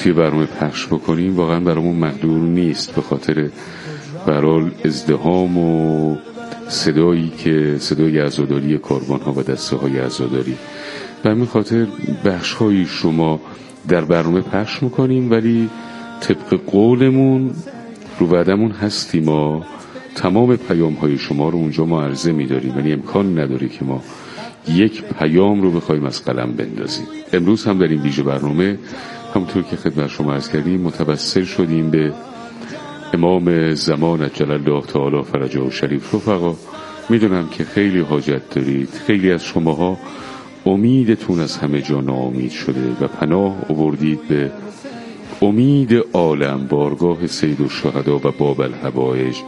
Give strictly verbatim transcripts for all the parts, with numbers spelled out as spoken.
توی برنامه پخش بکنیم واقعا برامون مقدور نیست، به خاطر برال ازدحام و صدایی که صدای عزاداری کاروان ها و دسته های عزاداری. به همین خاطر بخش های شما در برنامه پخش میکنیم، ولی طبق قولمون رو وعدمون هستیم ما تمام پیام های شما رو اونجا ما عرضه میداریم، یعنی امکان نداره که ما یک پیام رو بخوایم از قلم بندازیم. امروز هم در این ویژه برنامه همونطور که خدمت شما عرض کردیم متوسل شدیم به امام زمان عجل الله تعالی فرجه شریف. رفقا میدونم که خیلی حاجت دارید، خیلی از شماها امیدتون از همه جا ناامید شده و پناه آوردید به امید عالم، بارگاه سید الشهدا و باب الحوائج.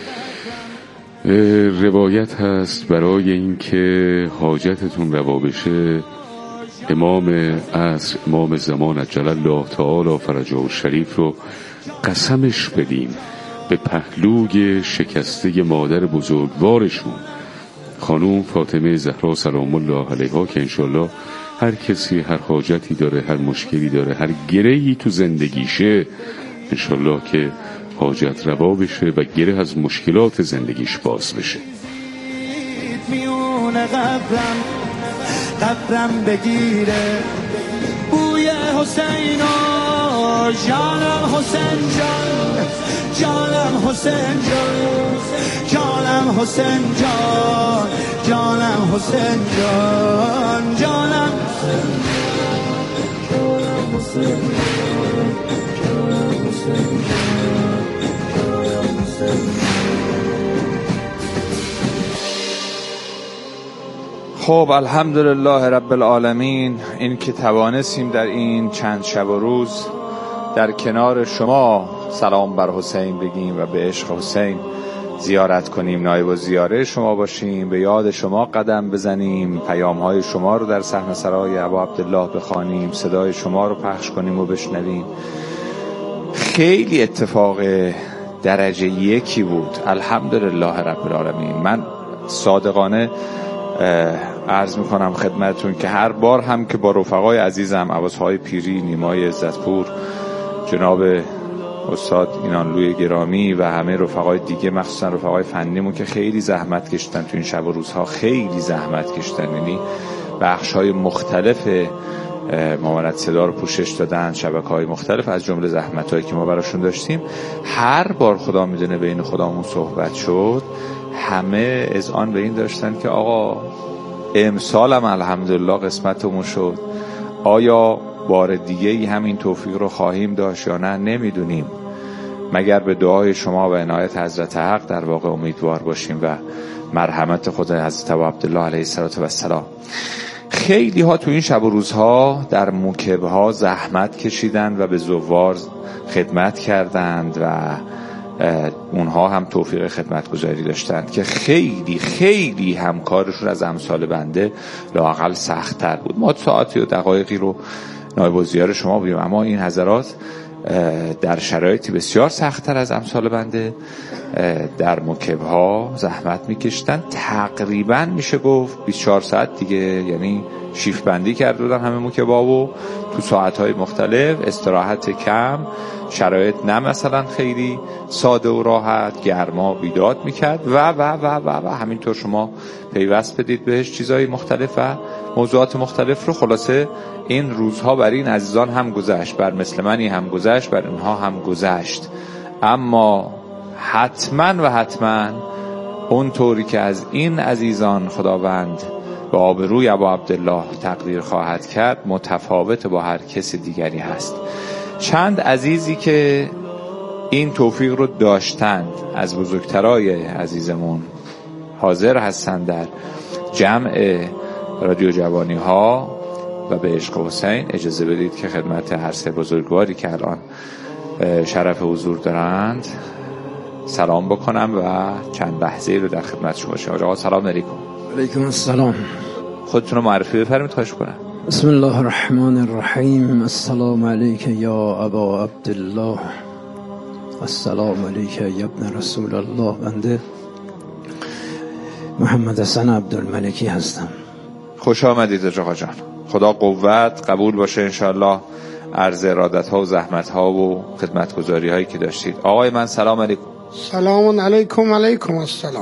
روایت هست برای اینکه حاجتتون روا بشه امام عصر، امام زمان عجل الله تعالی فرجه شریف رو قسمش بدیم به پهلوی شکسته مادر بزرگوارشون خانوم فاطمه زهرا سلام الله علیها، که انشالله هر کسی هر حاجتی داره، هر مشکلی داره، هر گرهی تو زندگیشه، انشالله که حاجت روا بشه و گره از مشکلات زندگیش باز بشه. میونه قبرم قبرم بگیره بوی حسین و جانم حسین جان، جانم حسین جان، جانم حسین جان، جانم حسین جان، جانم حسین خب الحمدلله رب العالمین، این که توانستیم در این چند شب و روز در کنار شما سلام بر حسین بگیم و به عشق حسین زیارت کنیم، نایب و زیاره شما باشیم، به یاد شما قدم بزنیم، پیام های شما رو در صحن سرای ابا عبدالله بخوانیم، صدای شما رو پخش کنیم و بشنویم. خیلی اتفاق درجه یکی بود، الحمدلله رب العالمین. من صادقانه عرض میکنم خدمتون که هر بار هم که با رفقای عزیزم عباسهای پیری، نیمای عزتپور، جناب استاد اینانلوی گرامی و همه رفقای دیگه، مخصوصا رفقای فنیمون که خیلی زحمت کشتن تو این شب و روزها، خیلی زحمت کشتن، یعنی بخش‌های مختلف مامانت صدا رو پوشش دادن، شبکه‌های مختلف، از جمله زحمت‌هایی که ما براشون داشتیم. هر بار خدا میدونه بین خدامون صحبت شد، همه اذعان به این داشتن که آقا امسال هم الحمدلله قسمتمون شد، آیا بار دیگه ای همین توفیق رو خواهیم داشت یا نه نمیدونیم، مگر به دعای شما و عنایت حضرت حق در واقع امیدوار باشیم و مرحمت خود حضرت عبدالله علیه السلام. خیلی ها تو این شب و روزها در موکب ها زحمت کشیدند و به زوار خدمت کردند و اونها هم توفیق خدمت گذاری داشتند که خیلی خیلی همکارشون از امثال بنده لااقل سخت تر بود. ما ساعتی و دقایقی رو نایب الزیار شما بودیم، اما این حضرات در شرایطی بسیار سخت‌تر از امثال بنده در مکب‌ها زحمت می‌کشتن. تقریبا میشه گفت بیست و چهار ساعت دیگه، یعنی شیفت بندی کرده بودن همه مکب‌ها و تو ساعت‌های مختلف، استراحت کم، شرایط نه مثلا خیلی ساده و راحت، گرما بیداد میکرد و و و و و همینطور شما پیوست بدید بهش چیزهای مختلف و موضوعات مختلف رو. خلاصه این روزها بر این عزیزان هم گذشت، بر مثل منی هم گذشت، بر اونها هم گذشت، اما حتما و حتما اون طوری که از این عزیزان خداوند به آبروی ابا عبدالله تقدیر خواهد کرد متفاوت با هر کس دیگری هست. چند عزیزی که این توفیق رو داشتند از بزرگترای عزیزمون حاضر هستند در جمع رادیو جوانی ها و به عشق حسین. اجازه بدید که خدمت هر سه بزرگواری که الان شرف حضور دارند سلام بکنم و چند لحظه رو در خدمت شما باشم. آقا سلام علیکم. علیکم السلام. خودتون رو معرفی بفرمایید خواهش کنم. بسم الله الرحمن الرحیم. السلام علیک یا ابا عبدالله، السلام علیک یا ابن رسول الله. بنده محمد حسن عبدالملکی هستم. خوش آمدید آقا جان. خدا قوت قبول باشه انشالله عرض ارادت ها و زحمت ها و خدمتگزاری هایی که داشتید. آقای من سلام علیکم. سلام علیکم. علیکم السلام.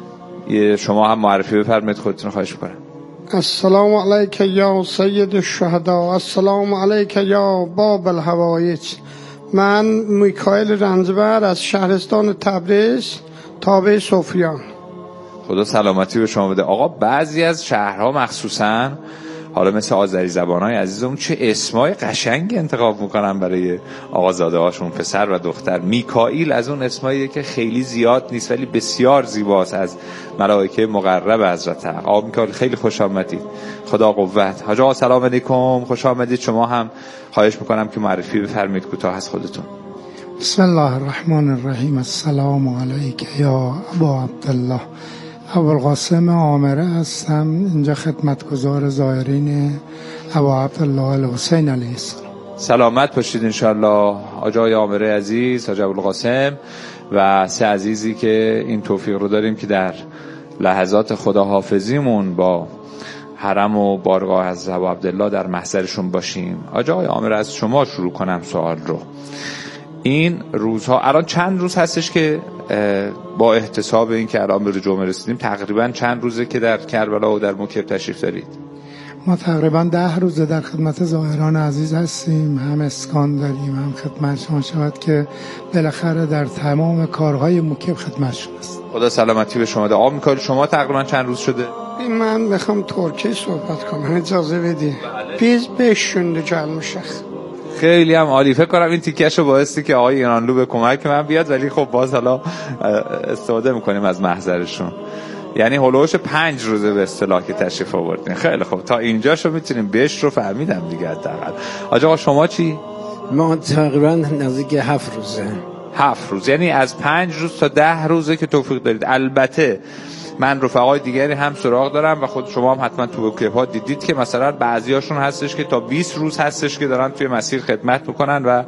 شما هم معرفی بفرمایید خودتون، خواهش می‌کنم. السلام علیک یا سید الشهدا، السلام علیک یا باب الحوایج. من میکائیل رنجبر از شهرستان تبریز تابع سفیان. خدا سلامتی به شما بده. آقا بعضی از شهرها مخصوصاً حالا مثل آذری زبان‌های عزیزمون چه اسمای قشنگ انتخاب میکنن برای آقازاده هاشون، پسر و دختر. میکائیل از اون اسماییه که خیلی زیاد نیست ولی بسیار زیباست، از ملائکه مقرب حضرت. آقا میکائیل خیلی خوش آمدید، خدا قوت. حاج آقا سلام علیکم، خوش آمدید. شما هم خواهش میکنم که معرفی بفرمایید کوتاه از خودتون. بسم الله الرحمن الرحیم. السلام علیک یا ابا عبدالله. ابوالقاسم عامره هستم، اینجا خدمتگزار زائرین ابا عبدالله الحسین علیه السلام. سلامت باشید انشالله آقای عامره عزیز، حاج ابوالقاسم و سه عزیزی که این توفیق رو داریم که در لحظات خداحافظیمون با حرم و بارگاه از ابا عبدالله در محضرشون باشیم. آقای عامره از شما شروع کنم سوال رو. این روزها الان چند روز هستش که با احتساب این که الان به جمعه رسیدیم تقریبا چند روزه که در کربلا و در موکب تشریف دارید؟ ما تقریبا ده روزه در خدمت زائران عزیز هستیم، هم اسکان داریم هم خدمت شما شود که بالاخره در تمام کارهای موکب خدمت شما است. خدا سلامتی به شما ده. آقا میکائیل شما تقریبا چند روز شده؟ من میخوام ترکی صحبت کنم، اجازه بدی؟ بیز بشونده جلم شخ. خیلی هم عالی. فکر کنم این تیکشو باعثی که آقای ایرانلو به کمک من بیاد، ولی خب باز حالا استفاده میکنیم از محضرشون. یعنی هلوش پنج روزه به اصطلاح که تشریف آوردین. خیلی خب تا اینجاشو میتونیم بهش رو فهمیدم دیگه حداقل. آقا شما چی؟ ما تقریبا نزدیک هفت روزه. هفت روز یعنی از پنج روز تا ده روزه که توفیق دارید. البته من رفقای دیگری هم سراغ دارم و خود شما هم حتما تو کلیپ ها دیدید که مثلا بعضیاشون هستش که تا بیست روز هستش که دارن توی مسیر خدمت میکنن و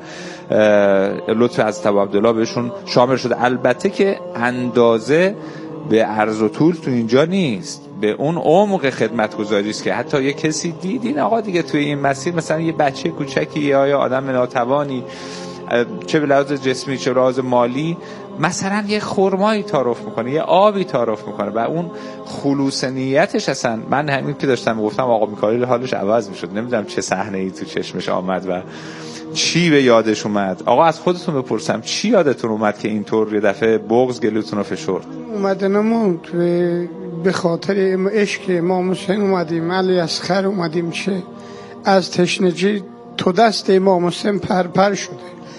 لطف از ابا عبدالله بهشون شامل شده. البته که اندازه به عرض و طول تو اینجا نیست، به اون عمق خدمتگزاری است که حتی یه کسی دیدین آقا دیگه توی این مسیر مثلا یه بچه کوچکی یا آدم ناتوانی چه به لحاظ جسمی چه به لحاظ مالی مثلا یه خرمایی تعارف میکنه، یه آبی تعارف میکنه و اون خلوص نیتش اصلا. من همین که داشتم گفتم آقا میکائیل حالش عوض میشد، نمیدونم چه صحنه ای تو چشمش آمد و چی به یادش اومد. آقا از خودتون بپرسم چی یادتون اومد که اینطور یه دفعه بغض گلوتون رو فشرد؟ اومدنمون به خاطر عشق امام حسین اومدیم، علی اصغر اومدیم چه از تشنگی تو دست امام حسین پرپر شده.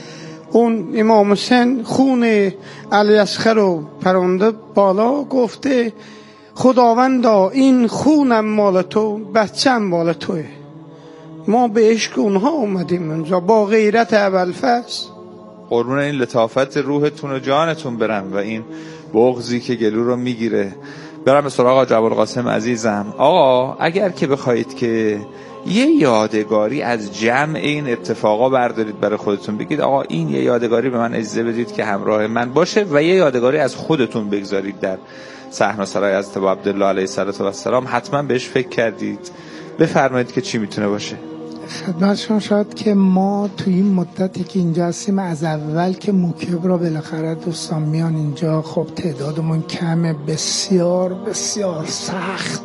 اون امام حسین خون علی اصغر رو پرونده بالا، گفته خداوندا این خونم مال تو، بچم مال توه. ما به عشق اونها اومدیم اونجا با غیرت ابوالفضل. قربون این لطافت روحتون و جانتون برم و این بغضی که گلو رو میگیره. برم به سراغ آقا ابوالقاسم عزیزم. آقا اگر که بخواید که یه یادگاری از جمع این اتفاقا بردارید برای خودتون، بگید آقا این یه یادگاری به من اجازه بدید که همراه من باشه و یه یادگاری از خودتون بگذارید در صحنه‌سرای از ابا عبدالله علیه السلام، حتما بهش فکر کردید، بفرمایید که چی میتونه باشه. خدمت شما شاید که ما تو این مدتی که اینجا هستیم از اول که موکب را بالاخره دوستان میان اینجا، خب تعدادمون کمه، بسیار بسیار سخت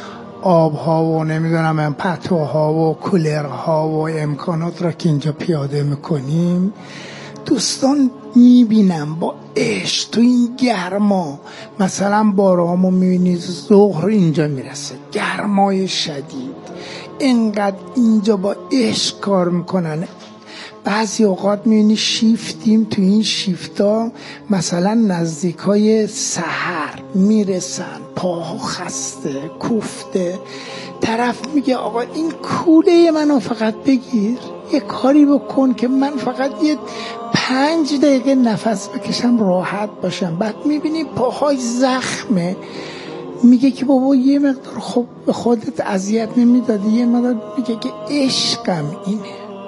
آبها و نمیدونم پتوها و کولرها و امکانات را که اینجا پیاده میکنیم دوستان میبینم با عشق تو این گرما، مثلا بارامو میبینید ظهر اینجا میرسه، گرمای شدید، اینقدر اینجا با عشق کار میکنن. بعضی اوقات میبینی شیفتیم، تو این شیفتا مثلا نزدیکای سحر میرسن، پاها خسته کوفته، طرف میگه آقا این کوله منو فقط بگیر، یه کاری بکن که من فقط یه پنج دقیقه نفس بکشم راحت باشم. بعد میبینی پاهای زخمه، میگه که بابا یه مقدار خب به خودت اذیت نمیدادی، یه مقدار میگه که عشقم اینه.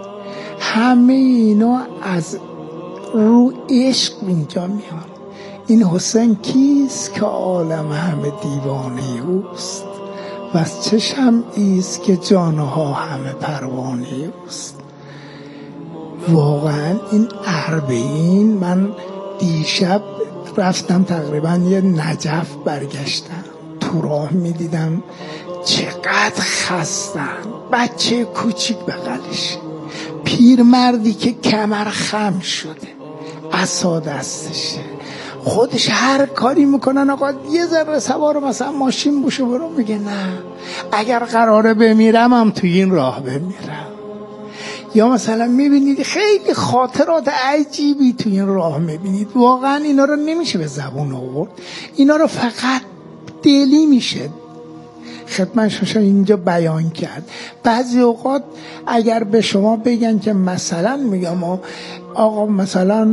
همه اینا از رو عشق اینجا میان. این حسین کیست که عالم همه دیوانه اوست و از چشم ایست که جانها همه پروانه اوست. واقعا این اربعین، من دیشب رفتم تقریبا یه نجف برگشتم، تو راه میدیدم چقدر خستن، بچه کوچیک بغلش، پیرمردی که کمر خم شده، عصا دستشه، خودش هر کاری میکنن آقا یه ذره سوار مثلا ماشین بوشه برو، میگه نه اگر قراره بمیرم هم توی این راه بمیرم. یا مثلا میبینید خیلی خاطرات عجیبی توی این راه میبینید، واقعا اینا رو نمیشه به زبون آورد، اینا رو فقط دلی میشه خدمتش اینجا بیان کرد. بعضی اوقات اگر به شما بگن که مثلا میگم آقا مثلا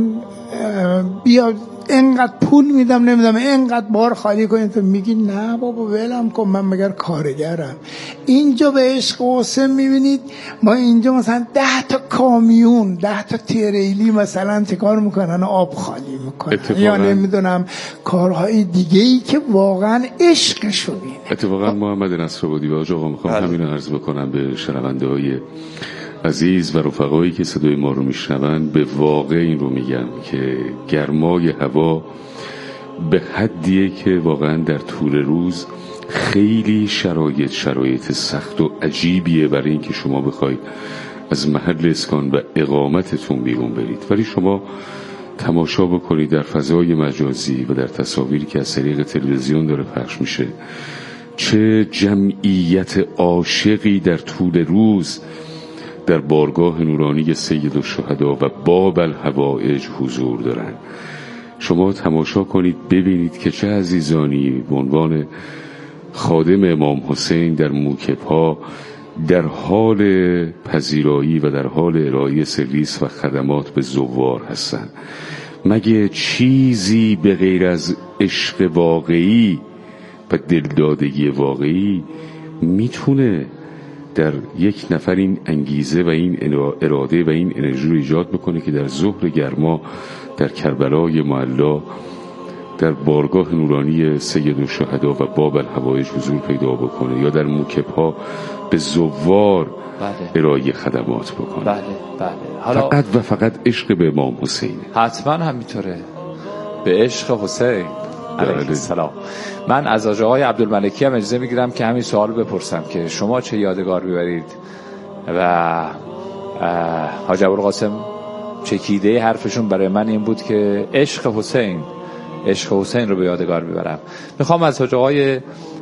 بیا اینقدر پول میدم نمیدم اینقدر بار خالی کنید، تو میگی نه بابا ولم کن من مگر کارگرم. اینجا به عشق حسین میبینید ما اینجا مثلا ده تا کامیون ده تا تریلی مثلا تکار میکنن آب خالی میکنن یا نمیدونم کارهای دیگه ای که واقعا عشقشون اینه. اتفاقا محمد نصرآبادی و آقا میخوام همین رو عرض بکنم به شنونده های عزیز و رفقایی که صدای ما رو میشنون، به واقع این رو میگم که گرمای هوا به حدیه که واقعا در طول روز خیلی شرایط شرایط سخت و عجیبیه برای اینکه شما بخواید از محل اسکان و اقامتتون بیرون برید، ولی شما تماشا بکنید در فضای مجازی و در تصاویری که از طریق تلویزیون داره پخش میشه چه جمعیت عاشقی در طول روز در بارگاه نورانی سید الشهدا و باب الحوائج حضور دارن. شما تماشا کنید ببینید که چه عزیزانی به عنوان خادم امام حسین در موکب‌ها در حال پذیرایی و در حال ارائه سرویس و خدمات به زوار هستن. مگه چیزی به غیر از عشق واقعی و دلدادگی واقعی میتونه در یک نفر این انگیزه و این اراده و این انرژی رو ایجاد بکنه که در ظهر گرما در کربلای معلا در بارگاه نورانی سید الشهدا و باب الحوائج حضور پیدا بکنه یا در موکب‌ها به زوار بله. ارائه خدمات بکنه. بله بله. حالا فقط و فقط عشق به امام حسین. حتما همینطوره، به عشق حسین علیه السلام. من از آقای عبدالملکی هم اجازه میگیرم که همین سوال بپرسم که شما چه یادگار میبرید و حاج ابوالقاسم چکیده حرفشون برای من این بود که عشق حسین عشق حسین رو به یادگار میبرم. میخوام از حاج آقای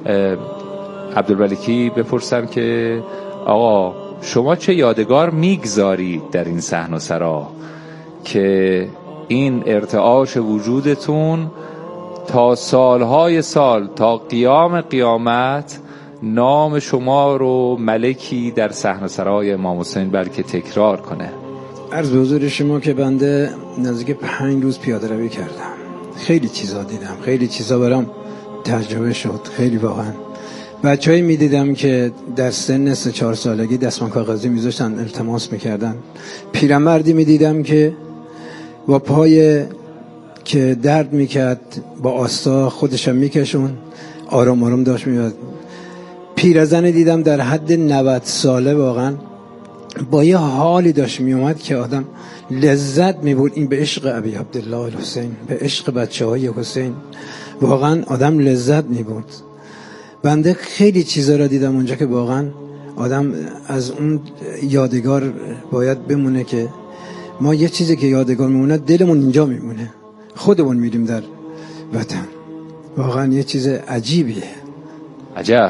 عبدالملکی بپرسم که آقا شما چه یادگار میگذارید در این صحن و سرا که این ارتعاش وجودتون تا سالهای سال تا قیام قیامت نام شما رو ملکی در صحن سرای امام حسین بلکه تکرار کنه؟ عرض به حضور شما که بنده نزدیک پنج روز پیاده روی کردم، خیلی چیزا دیدم، خیلی چیزا برام تجربه شد، خیلی واقعا. بچه‌ای می‌دیدم که در سن سه چهار سالگی دستمال کاغذی می‌ذاشتن التماس می‌کردن، پیرمردی می‌دیدم که با پای که درد میکرد با آستا خودشم میکشون آرام آرام داشت میاد. پیرزنی دیدم در حد نود ساله واقعا با یه حالی داشت میومد که آدم لذت میبرد. این به عشق ابی عبدالله الحسین، به عشق بچه های حسین واقعا آدم لذت میبرد. بنده خیلی چیزا را دیدم اونجا که واقعا آدم از اون یادگار باید بمونه که ما یه چیزی که یادگار میمونه دلمون اینجا میمونه، خودمون میریم در وطن. واقعا یه چیز عجیبیه. عجب.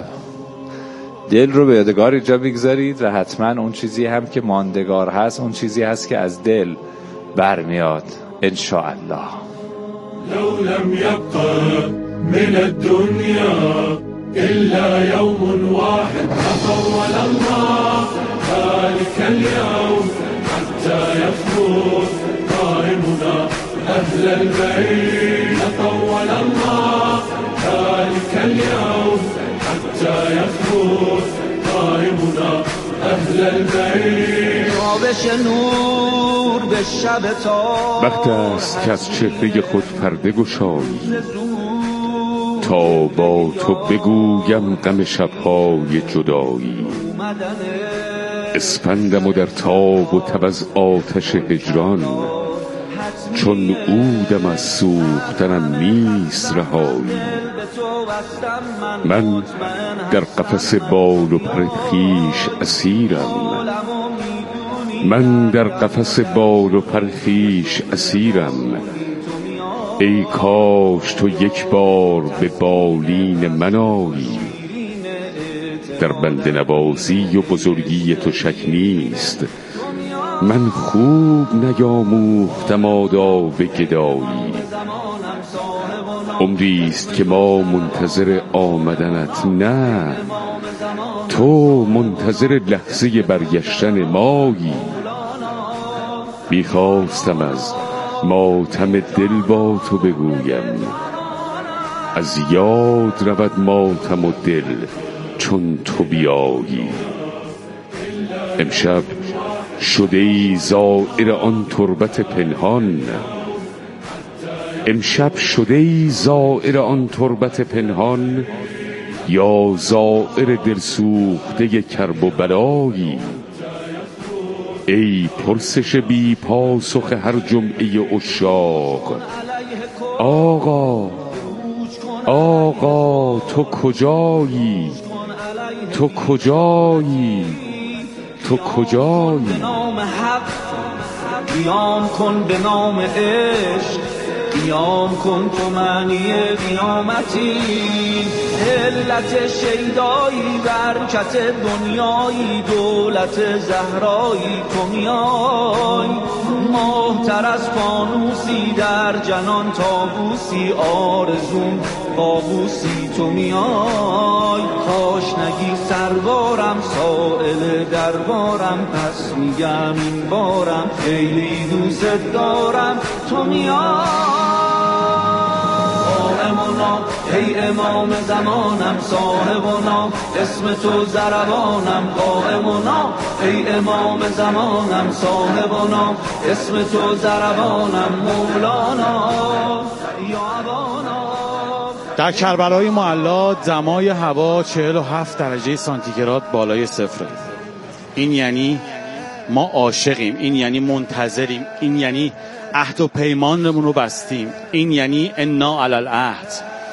دل رو به یادگار اینجا بگذارید و حتما اون چیزی هم که ماندگار هست اون چیزی هست که از دل برمیاد انشاءالله. لو لم يبقى من الدنيا إلا يوم واحد تطول الله ذلك اليوم حتى يفوت قائمنا أهل البيت طول الله ذلك اليوم حتى يفوت قائمنا أهل البيت تابش نور به شب تا وقت است که از چهره خود پرده گشایی تا با تو بگویم غم شب‌های جدایی. اسپندم و در تاب و تب از آتش هجران، چون عودم از سوختنم نیست رهایی. من در قفس بال و پر خویش اسیرم، من در قفس بال و پر خویش اسیرم. ای کاش تو یک بار به بالین من آیی، در بنده نوازی و بزرگی تو شک نیست. من خوب نیاموختم آداب گدایی، عمریست که ما منتظر آمدنت نه، تو منتظر لحظه برگشتن مایی. میخواستم از ماتم دل با تو بگویم، از یاد رود ماتم و دل چون تو بیایی. امشب شده ای زائر آن تربت پنهان، امشب شده ای زائر آن تربت پنهان، یا زائر دل سوخته کرب و بلایی. ای پرسش بی پاسخ هر جمعه عشاق، آقا آقا تو کجایی، تو کجایی، تو کجایی. به نام حق قیام کن، به نام عشق قیام کن، تو معنی قیامتی. علت شیدایی برکت دنیایی، دولت زهرایی تو میای. ماهتر از فانوسی در جنان تابوسی، آرزوم قابوسی تو میای. کاش نگی سربارم سائل دربارم، پس میگم این بارم خیلی دوست دارم تو میای. قائمنا ای امام زمانم، صاحبنا اسم تو زربانم. قائمنا ای امام زمانم، صاحبنا اسم تو زربانم. مولانا یا ابانا. در کربلای معلا دمای هوا چهل و هفت درجه سانتیگراد بالای صفره. این یعنی ما عاشقیم، این یعنی منتظریم، این یعنی عهد و پیمانمون رو بستیم، این یعنی انا علی العهد.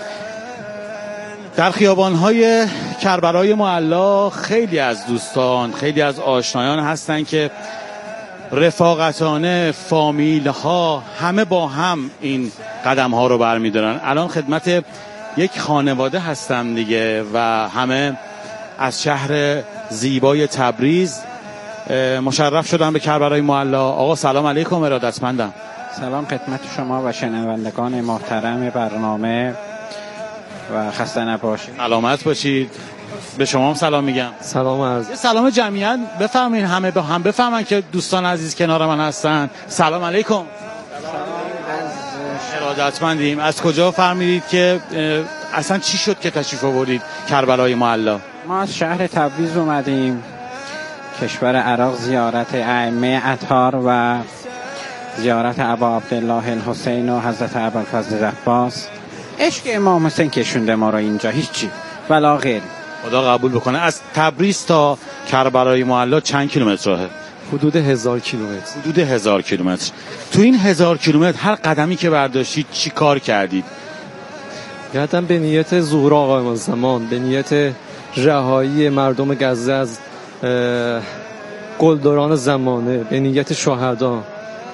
در خیابان‌های کربلای معلا خیلی از دوستان، خیلی از آشنایان هستن که رفاقتانه، فامیل‌ها همه با هم این قدم‌ها رو برمی‌دارن. الان خدمت یک خانواده هستم دیگه و همه از شهر زیبای تبریز مشرف شدن به کربلای معلا. آقا سلام علیکم، ارادتمندم. سلام خدمت شما و شنوندگان محترم برنامه و خسته نباشید. سلامت باشید. به شما هم سلام میگم. سلام عرض. یه سلام جمعیت بفرمایید، همه به هم بفهمن که دوستان عزیز کنار من هستن. سلام علیکم. ارادتمندیم. از کجا فرمودید که اصلا چی شد که تشریف آوردید کربلای معلا؟ ما از شهر تبریز اومدیم کشور عراق زیارت ائمه اطهار و زیارت ابا عبدالله الحسین و حضرت ابوالفضل عباس. عشق امام حسین کشونده ما رو اینجا، هیچی ولا غیر. خدا قبول بکنه. از تبریز تا کربلای معلا چند کیلومتر راهه؟ حدود هزار کیلومتر. حدود هزار کیلومتر. تو این هزار کیلومتر هر قدمی که برداشتید چی کار کردید؟ یادم به نیت ظهور آقا امام زمان، به نیت رهایی مردم غزه از قلدران زمانه، به نیت شهدا،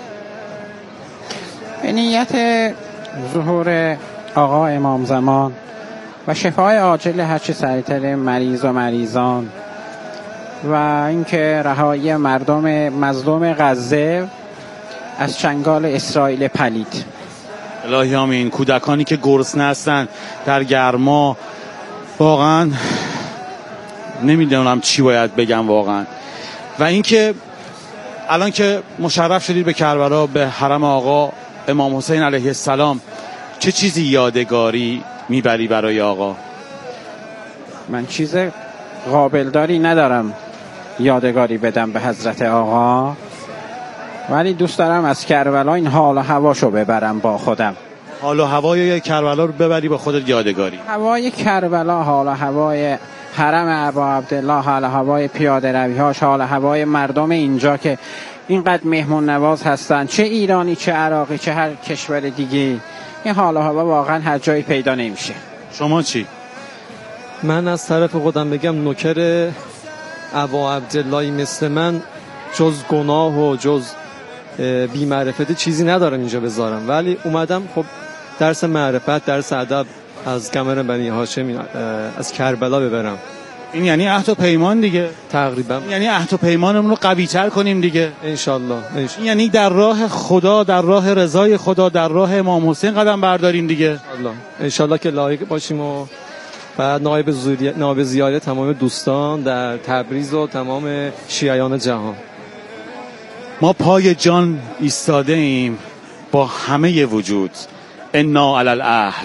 به نیت ظهور آقا امام زمان و شفای عاجل هرچی سریعتر مریض و مریضان و اینکه رهایی مردم مظلوم غزه از چنگال اسرائیل پلید. الهی آمین. کودکانی که گرسنه هستن در گرما، واقعا نمیدونم چی باید بگم واقعا. و اینکه الان که مشرف شدید به کربلا، به حرم آقا امام حسین علیه السلام، چه چیزی یادگاری میبری برای آقا؟ من چیز قابلداری ندارم یادگاری بدم به حضرت آقا، ولی دوست دارم از کربلا این حال و هواشو ببرم با خودم. حال و هوای کربلا رو ببری با خودت یادگاری؟ هوای کربلا، حال و هوای حرم ابا عبدالله، حال هوای پیاده روی هاش، حال هوای مردم اینجا که اینقدر مهمون نواز هستن، چه ایرانی چه عراقی چه هر کشور دیگه، این حال هوا واقعا هر جایی پیدا نمیشه. شما چی؟ من از طرف خودم بگم نوکر ابا عبداللهی مثل من جز گناه و جز بی‌معرفت چیزی ندارم اینجا بذارم، ولی اومدم خب درس معرفت، درس ادب از گمر بنی هاشم از کربلا ببرم. این یعنی عهد و پیمان دیگه. تقریبا یعنی عهد و پیمانمون رو قوی‌تر کنیم دیگه. انشالله. این یعنی در راه خدا، در راه رضای خدا، در راه امام حسین قدم برداریم دیگه. انشالله انشالله که لایق باشیم و بعد نایب زیارت نایب زیارت تمام دوستان در تبریز و تمام شیعیان جهان. ما پای جان ایستاده ایم با همه وجود. انا علی العهد.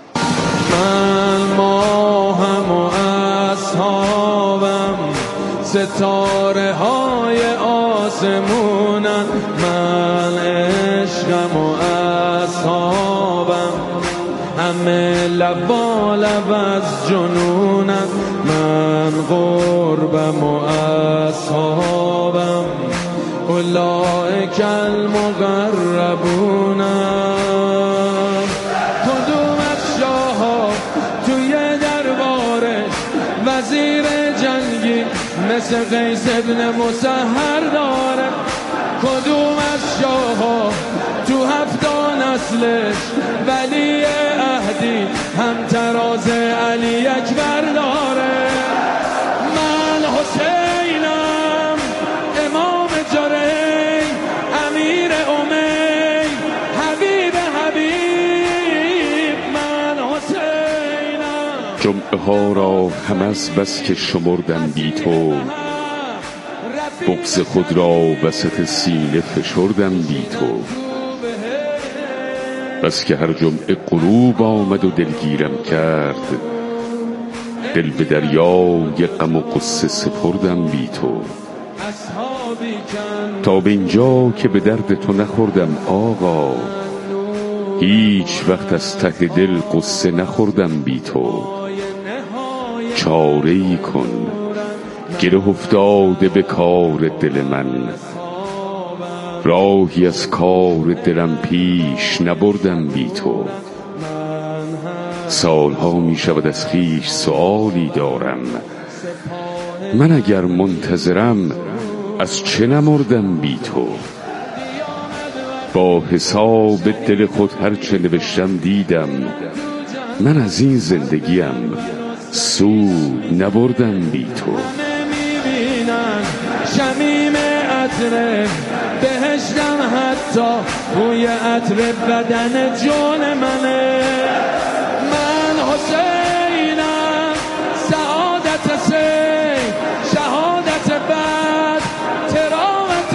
من ماهم و اصحابم، ستاره های آسمونم، من عشقم و اصحابم، همه لب لب از جنونم، من قربم و اصحابم، اولئک المقربونم. کدوم از شاها توی دربارش وزیر جنگی مثل قیس ابن مسهر داره؟ کدوم از شاها تو هفتا نسلش ولی عهدی هم تراز علی اکبر داره؟ من حسینم، امام جری، امیر امی، حبیب حبیب، من حسینم. جمعه ها را هم از بس که شمردم بی تو، بغض خود را وسط سینه فشردم بی تو. بس که هر جمعه غروب آمد و دلگیرم کرد، دل به دریای غم و غصه سپردم بی تو. تا به اینجا که به درد تو نخوردم آقا، هیچ وقت از ته دل غصه نخوردم بی تو. چاره‌ای کن، گره افتاده به کار دل من، راهی از کار دلم پیش نبردم بی تو. سالها می شود از خویش سؤالی دارم، من اگر منتظرم از چه نمردم بی تو. با حساب دل خود هر چه نوشتم دیدم، من از این زندگیم سود نبردم بی تو. شمیم عطر بهشتم، حتی بوی عطر بدن جون منه. من حسینم، سعادت سین، شهادت بد، تراوت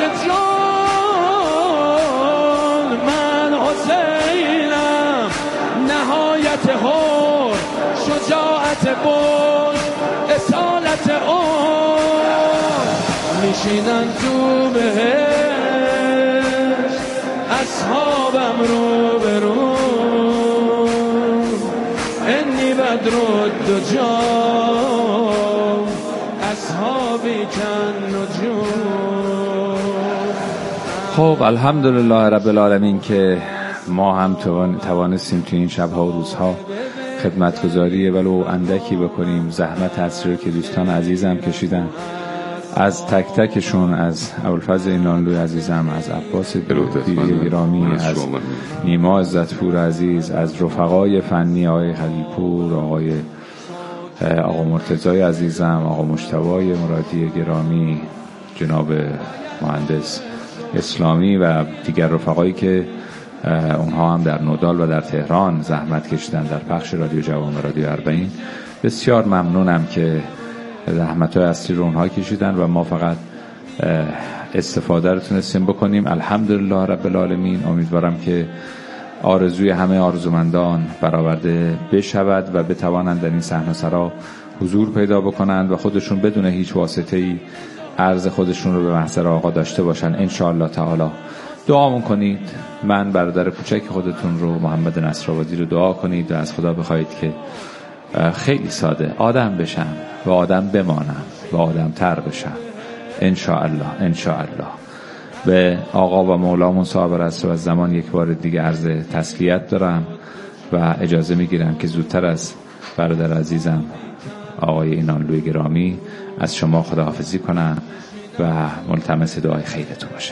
جون. من حسینم، نهایت هور، شجاعت بود، اصالت اون. میشینن تو بهشت اصحابم رو برو، انی بدرد و جا اصحابی کن نجوم. خب الحمدلله رب العالمین که ما هم توانستیم تو این شبها و روزها خدمتگزاری ولو اندکی بکنیم. زحمت اصلی رو که دوستان عزیزم کشیدن، از تک تکشون، از ابوالفضل اینانلوی عزیزم، از عباس دیری گرامی، از نیما عزتپور عزیز، از رفقای فنی آقای خلیلپور، آقای آقا مرتضی عزیزم، آقا مجتبی مرادی گرامی، جناب مهندس اسلامی و دیگر رفقایی که اونها هم در نودال و در تهران زحمت کشیدن در پخش رادیو جوان و رادیو اربعین. بسیار ممنونم که زحمت‌های اصلی رو اونها کشیدن و ما فقط استفاده رو تونستیم بکنیم. الحمدلله رب العالمین. امیدوارم که آرزوی همه آرزومندان برآورده بشود و بتوانند در این صحنه‌سرا حضور پیدا بکنند و خودشون بدون هیچ واسطه‌ای عرض خودشون رو به محضر آقا داشته باشن ان شاء الله تعالی. دعامون کنید، من برادر کوچک خودتون رو محمد نصرآبادی رو دعا کنید و از خدا بخواهید که خیلی ساده آدم بشم و آدم بمانم و آدم تر بشم انشاءالله انشاءالله. به آقا و مولامون صاحب العصر و الزمان یک بار دیگه عرض تسلیت دارم و اجازه میگیرم که زودتر از برادر عزیزم آقای اینانلوی گرامی از شما خداحافظی کنم و ملتمس دعای خیرتون باشم.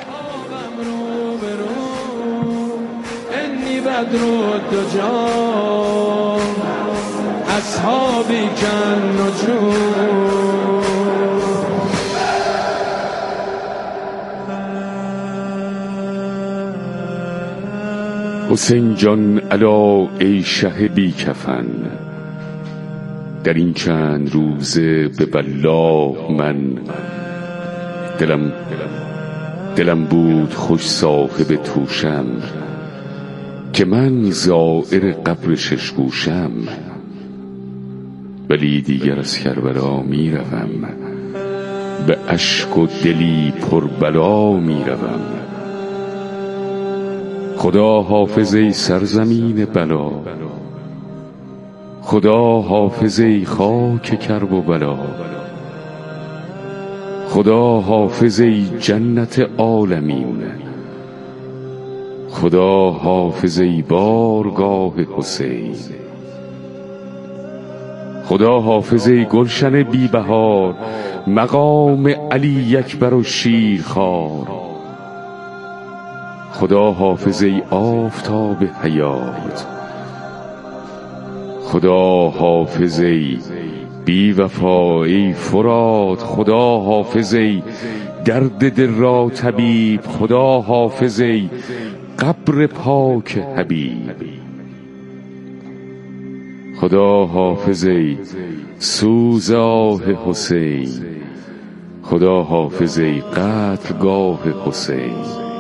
اصحابی کن حسین جان علا ای شه بی کفن، در این چند روزه به والله من دلم دلم بود خوش صاحب توشم، که من زائر قبر ششگوشم، ولی دیگر از کربلا می روم، به اشک و دلی پر بلا می روم. خدا حافظ ای سرزمین بلا، خدا حافظ ای خاک کرب و بلا، خدا حافظ ای جنت عالمین، خدا حافظ ای بارگاه حسین، خدا حافظ ای گلشن بی بهار، مقام علی اکبر و شیرخوار، خدا حافظ ای آفتاب حیات، خدا حافظ ای بی وفا ای فرات، خدا حافظ ای درد دل را طبیب، خدا حافظ ای قبر پاک حبیب، خدا حافظ ای سوز آه حسین، خدا حافظ ای قتلگاه حسین،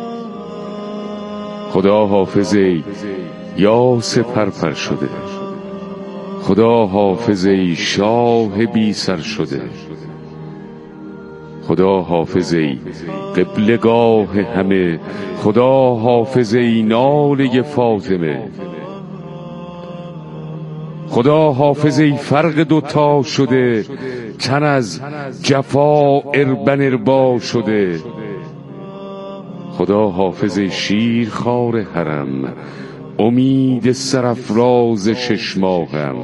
خدا حافظ ای یاس پرپر شده، خدا حافظ ای شاه بی سر شده، خدا حافظ ای قبلگاه همه، خدا حافظ ای ناله فاطمه، خدا حافظ ای فرق دوتا شده، تن از جفا اربن اربا شده، خدا حافظ ای شیرخوار حرم، امید سرافراز شش ماهم،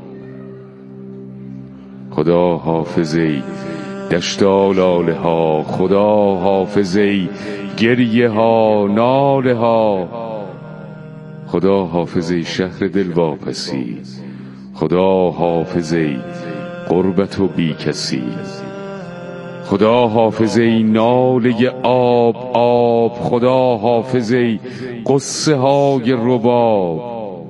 خدا حافظ ای دشت آلاله ها، خدا حافظ ای گریه ها ناله ها، خدا حافظ ای شهر دل واپسی، خدا حافظ ای غربت و بی کسی، خدا حافظ ای ناله آب آب، خدا حافظ ای قصه های رباب،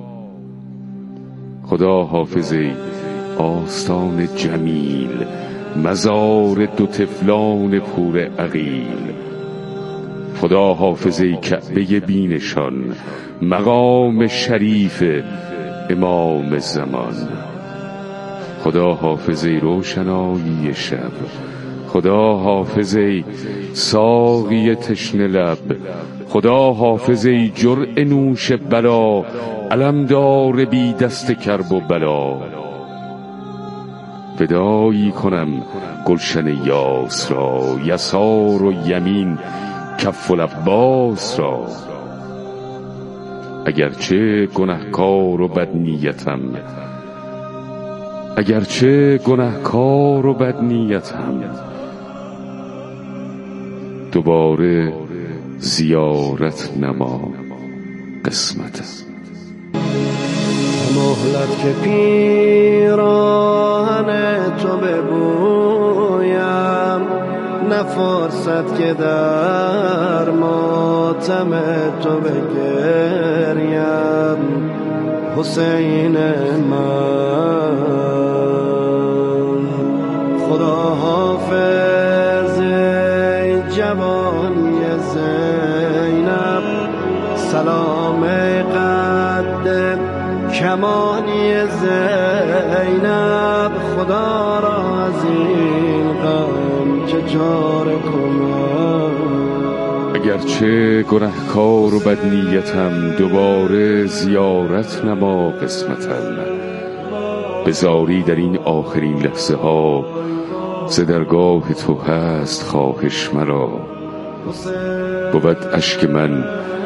خدا حافظ ای آستان جمیل، مزار دو طفلان پور عقیل، خدا حافظ ای کعبه بینشان، مقام شریف امام زمان، خدا حافظ ای روشنایی شب، خدا حافظ ای ساقی تشنه لب، خدا حافظ ای جرعه نوش بلا، علمدار بی دست کرب و بلا، فدایی کنم گلشن یاس را، یسار و یمین کف العباس را، اگرچه گنهکار و بدنیتم، اگرچه گنهکار و بدنیتم، دوباره زیارت نما قسمتم. مهلت که پیراهن تو ببویم، نه فرصت که در ماتم تو بگریم، حسین من خدا حافظ جوانی زینب، سلام قد کمانی زینب، خدا را از این غم چاره کنم. اگرچه گنهکار و بدنیتم، دوباره زیارت نما قسمتم. بزاری در این آخرین لحظه ها، ز درگاه تو هست خواهش مرا. بود اشک من